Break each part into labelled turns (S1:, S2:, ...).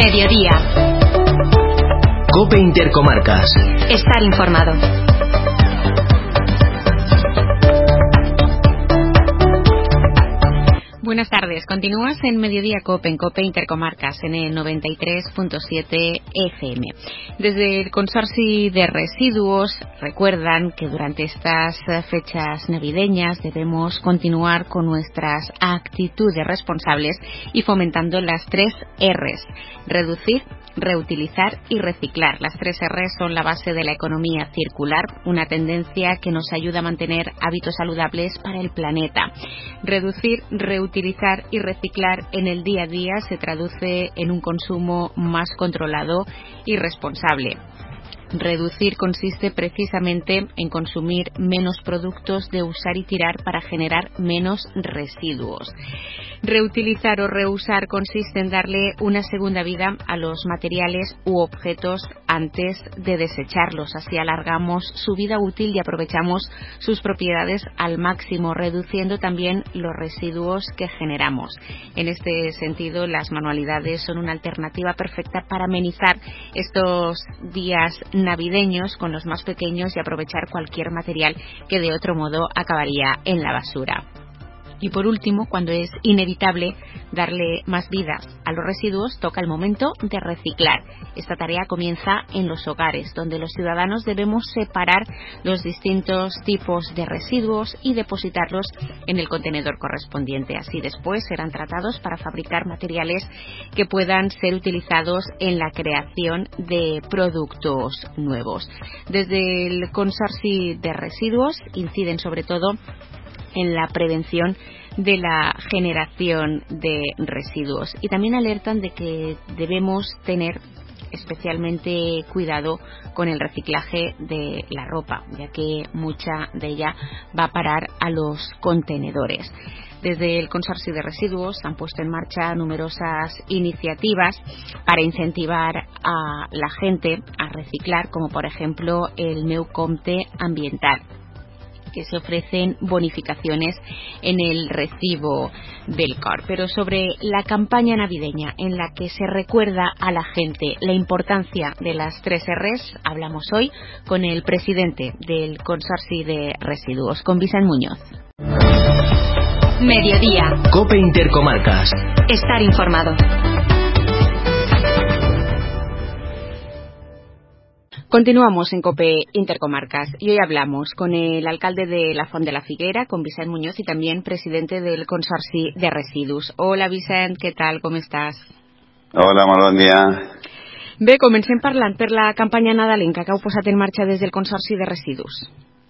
S1: Mediodía.
S2: COPE Intercomarcas.
S1: Estar informado. Buenas tardes. Continúas en Mediodía COPE, en COPE Intercomarcas, en el 93.7 FM. Desde el Consorci de Residuos recuerdan que durante estas fechas navideñas debemos continuar con nuestras actitudes responsables y fomentando las 3 R's: reducir, reutilizar y reciclar. Las 3 R's son la base de la economía circular, una tendencia que nos ayuda a mantener hábitos saludables para el planeta. Reducir, reutilizar y reciclar en el día a día se traduce en un consumo más controlado y responsable. Reducir consiste precisamente en consumir menos productos de usar y tirar para generar menos residuos. Reutilizar o reusar consiste en darle una segunda vida a los materiales u objetos antes de desecharlos. Así alargamos su vida útil y aprovechamos sus propiedades al máximo, reduciendo también los residuos que generamos. En este sentido, las manualidades son una alternativa perfecta para amenizar estos días navideños con los más pequeños y aprovechar cualquier material que de otro modo acabaría en la basura. Y por último, cuando es inevitable darle más vida a los residuos, toca el momento de reciclar. Esta tarea comienza en los hogares, donde los ciudadanos debemos separar los distintos tipos de residuos y depositarlos en el contenedor correspondiente. Así después serán tratados para fabricar materiales que puedan ser utilizados en la creación de productos nuevos. Desde el Consorci de Residuos inciden sobre todo en la prevención de la generación de residuos y también alertan de que debemos tener especialmente cuidado con el reciclaje de la ropa, ya que mucha de ella va a parar a los contenedores. Desde el Consorci de Residuos han puesto en marcha numerosas iniciativas para incentivar a la gente a reciclar, como por ejemplo el Meu Compte Ambiental, que se ofrecen bonificaciones en el recibo del CAR. Pero sobre la campaña navideña en la que se recuerda a la gente la importancia de las 3 R's, hablamos hoy con el presidente del Consorci de Residuos, con Vicent Muñoz. Mediodía.
S2: COPE Intercomarcas.
S1: Estar informado. Continuamos en COPE Intercomarcas y hoy hablamos con el alcalde de la Font de la Figuera, con Vicent Muñoz, y también presidente del Consorci de Residuos. Hola Vicent, què tal, com estàs?
S3: Hola, molt bon dia.
S1: Bé, comencem parlant per la campanya nadalenca que heu posat en marxa des del Consorci de Residus.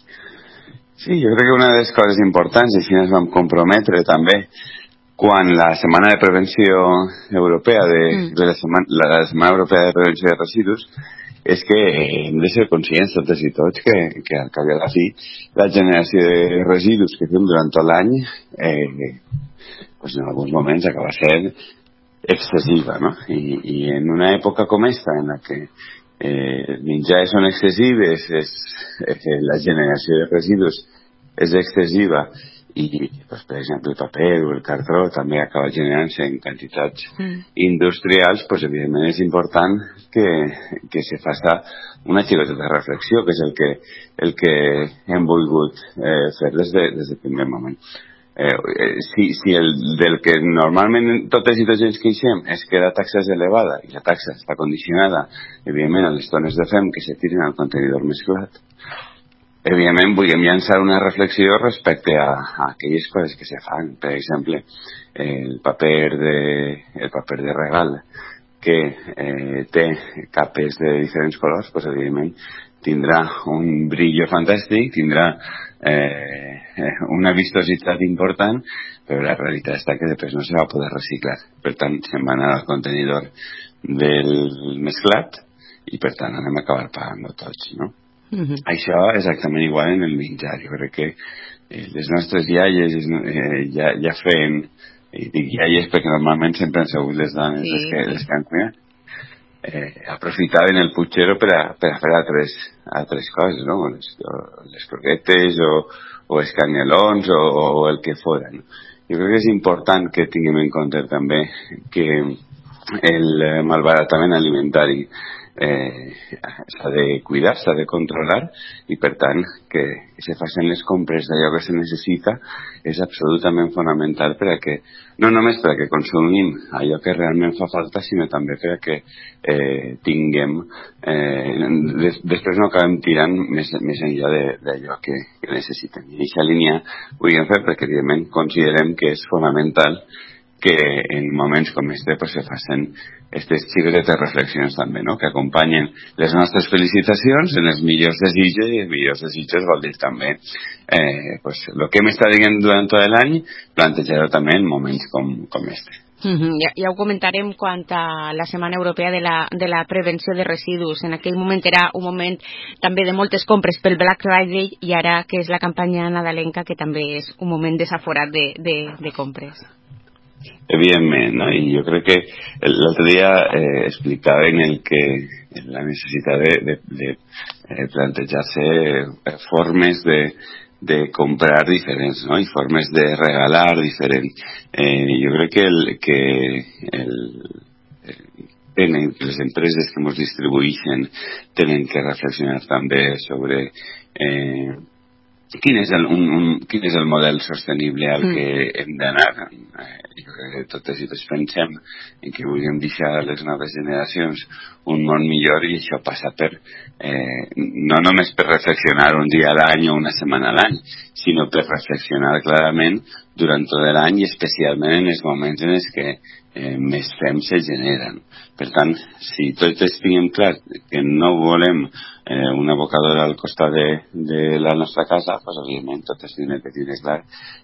S3: Sí, jo crec que una de les coses importants, i així ens vam comprometre també, quan la Setmana de Prevenció Europea, la Setmana Europea de Prevenció de Residus, és que hem de ser conscients totes i tots que al cap i a la fi la generació de residus que fem durant tot l'any pues en alguns moments acaba sent excessiva, no? I en una època com esta en la que els menjars són excessives, la generació de residus és excessiva i, pues, per exemple, el paper o el cartró també acaba generant-se en quantitats industrials, pues, evidentment és important que se faça una xicoteta de reflexió, que és el que hem volgut fer des del primer moment. Si del que normalment totes i tots ens queixem és que la taxa és elevada i la taxa està condicionada, evidentment, a les tones de fem que se tiren al contenidor mesclat, evidentment volíem llançar una reflexió respecte a aquelles coses que se fan. Per exemple, el paper de regal que té capes de diferents colors, pues evidentment tindrà un brillo fantàstic, tindrà una vistositat important, però la realitat està que després no se va poder reciclar. Per tant, se'n va anar al contenidor del mesclat i per tant anem a acabar pagant tots, no? Això exactament igual en el menjar. Jo crec que les nostres iaies ja feien, i dic iaies perquè normalment sempre han sigut les dones les que han cuinat, aprofitaven el putxero per a fer altres coses, no? Les croquetes o els canyelons o el que fora, no? Jo crec que és important que tinguem en compte també que el malbaratament alimentari s'ha de cuidar, s'ha de controlar, i per tant que se facin les compres d'allò que se necessita és absolutament fonamental per a que, no només per a que consumim allò que realment fa falta, sinó també per a que tinguem després no acabem tirant més enllà d'allò que necessitem. I aquesta línia ho hem fet perquè evidentment considerem que és fonamental que en moments com este pues, se facin aquestes xiquetes reflexions també, no? Que acompanyen les nostres felicitacions en els millors desitjos, i els millors desitjos vol dir també pues, el que hem estat dient durant tot l'any, plantejar-ho també en moments com este.
S1: Ja ho comentarem quant a la Setmana Europea de la Prevenció de Residus. En aquell moment era un moment també de moltes compres pel Black Friday, i ara que és la campanya nadalenca, que també és un moment desaforat de compres.
S3: Evidentment, no? I jo crec que l'altre dia explicaven la necessitat de plantejar-se formes de comprar diferents, no? I formes de regalar diferents. Jo crec que les empreses que ens distribueixen tenen que reflexionar també sobre quin és el model sostenible al que hem d'anar. Jo crec que totes i tots pensem en que vulguem deixar a les noves generacions un món millor, i això passa per no només per reflexionar un dia a l'any o una setmana a l'any, sinó per reflexionar clarament durant tot l'any, i especialment en els moments en els que més fem se generen. Per tant, si tots tinguem clar que no volem un abocador al costat de la nostra casa, pues, evidentment totes tindrem que tindre clar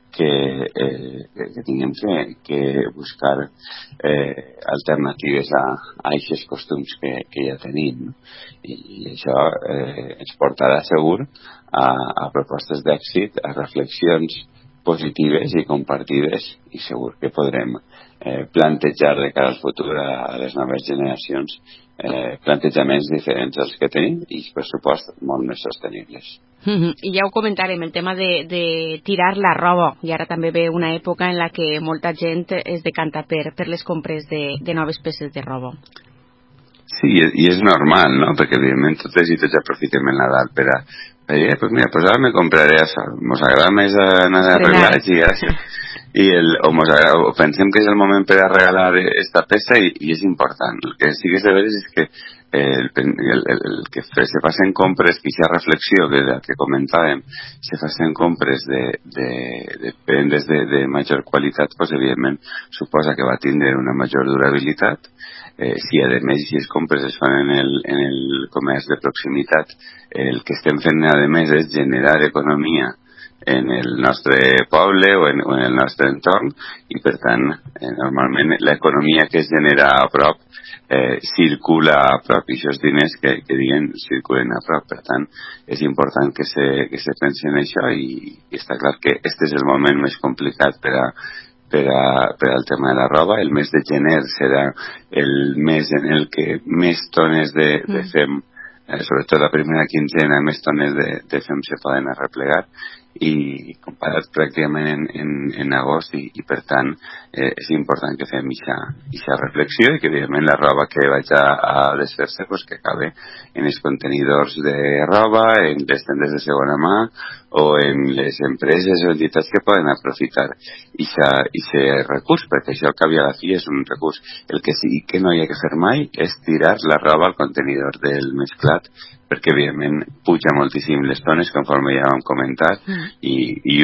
S3: que tinguem que buscar alternatives a aquests costums que ja tenim, no? I això ens portarà segur a propostes d'èxit, a reflexions positives i compartides, i segur que podrem plantejar de cara al futur a les noves generacions plantejaments diferents als que tenim, i per supost molt més sostenibles.
S1: I ja ho comentarem, el tema de tirar la roba, i ara també ve una època en la que molta gent es decanta per les compres de noves peces de roba.
S3: Sí, i és normal, no? Perquè evidentment totes i tots aprofitem el Nadal per a pues mira, pues ara me compraré això, mos agrada més anar a arreglar i gràcies. O pensem que és el moment per a regalar esta peça, i és important. El que sí que és de veres és que el que se facin compres, que aquesta reflexió que comentàvem, se facin compres de prendes de major qualitat, pues evidentment suposa que va tindre una major durabilitat. Si a més aquestes compres es fan en el comerç de proximitat, el que estem fent a més és generar economia en el nostre poble o en el nostre entorn, i per tant normalment l'economia que es genera a prop circula a prop, i aquests diners que circulen a prop. Per tant és important que se pensi en això, i està clar que este és el moment més complicat per al tema de la roba. El mes de gener serà el mes en el que més tones de fem, sobretot la primera quinzena, més tones de fem se poden arreplegar, i comparat pràcticament en agost, i per tant és important que fem aquesta reflexió, i que evidentment la roba que vaig a desfer-se pues, que acabe en els contenidors de roba, en les tendes de segona mà o en les empreses o entitats que poden aprofitar aquest recurs, perquè això al cap i a la fi és un recurs. El que sí que no hi ha que fer mai és tirar la roba al contenidor del mesclat, perquè evidentment puja moltíssim les tones, conforme ja vam comentar, i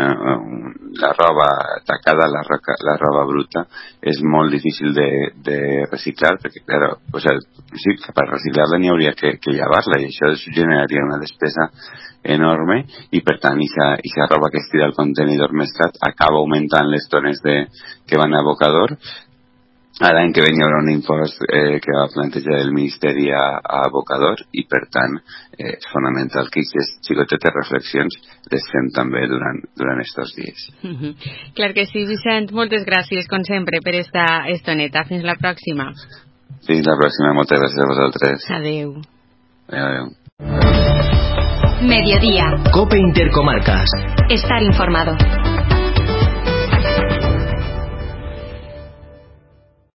S3: la roba tacada, la roba bruta, és molt difícil de reciclar, perquè claro, sí, que per reciclar-la n'hi hauria que llevar-la, i això generaria una despesa enorme, i per tant aquesta roba que es tira al contenidor mesclat acaba augmentant les tones que van a abocador. L'any que ve hi haurà un impost que va plantejar el Ministeri a abocador, i per tant és fonamental que aquestes xicotetes reflexions les fem també durant estos dies.
S1: Clar que sí, Vicent, moltes gràcies com sempre per esta estoneta. Fins la pròxima.
S3: Fins la pròxima, moltes gràcies a vosaltres.
S1: Adeu.
S3: Adeu.
S2: Mediodía. COPE Intercomarcas.
S4: Estar informado.